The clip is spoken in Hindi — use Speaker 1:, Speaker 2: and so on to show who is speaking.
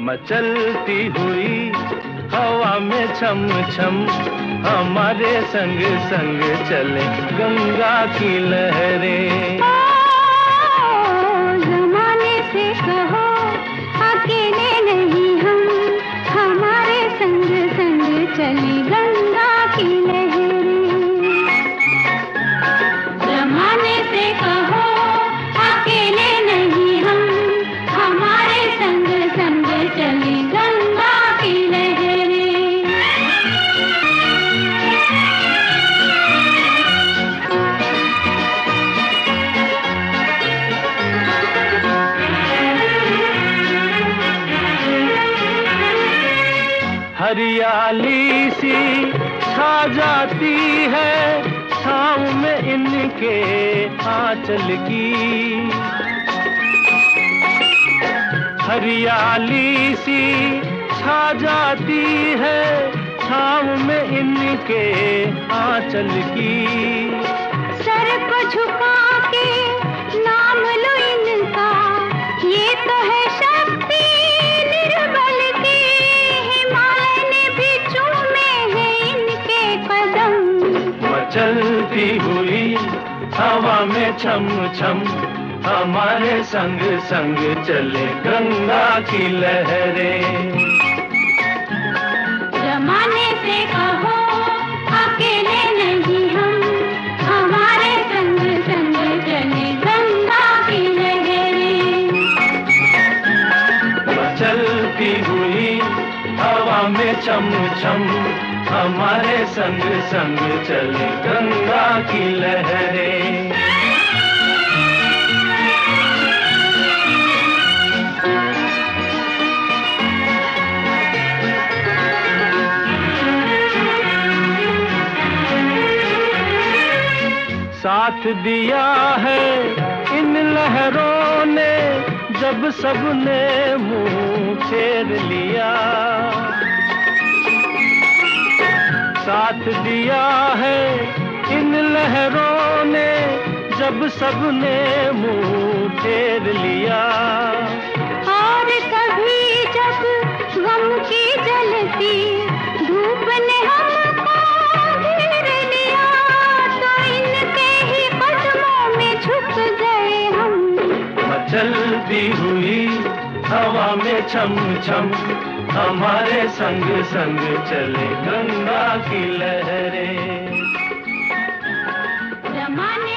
Speaker 1: मचलती हुई हवा में छम छम, हमारे संग संग चले गंगा की लहरें।
Speaker 2: ज़माने से कहो अकेले नहीं हम, हमारे संग संग चले गंगा की लहरें। ज़माने से कहो अकेले नहीं हम, हमारे संग संग चले गंगा की लहरें।
Speaker 1: हरियाली सी छा जाती है छाँव में इनके आंचल की। हरियाली सी छा जाती है छाँव में इनके आंचल की।
Speaker 2: सर को झुका के नाम लो इनका, ये तो है शक्ति निर्बल की। हिमालय ने भी चूमे हैं इनके कदम।
Speaker 1: मचलती हुई हवा में छम छम, हमारे संग संग चले गंगा की लहरें।
Speaker 2: ज़माने से कहो अकेले नहीं हम, हमारे संग संग चले गंगा की लहरें।
Speaker 1: मचलती हुई हवा में छम छम, हमारे संग संग चले गंगा की लहरें। साथ दिया है इन लहरों ने जब सबने मुंह फेर लिया। साथ दिया है इन लहरों ने जब सबने मुंह फेर लिया।
Speaker 2: और कभी जब गम की जलती धूप ने हमको घेर लिया, तो इनके ही कदमों में झुक गए हम।
Speaker 1: मचलती हुई हवा में छम छम, हमारे संग संग चले गंगा की लहरें।
Speaker 2: ज़माने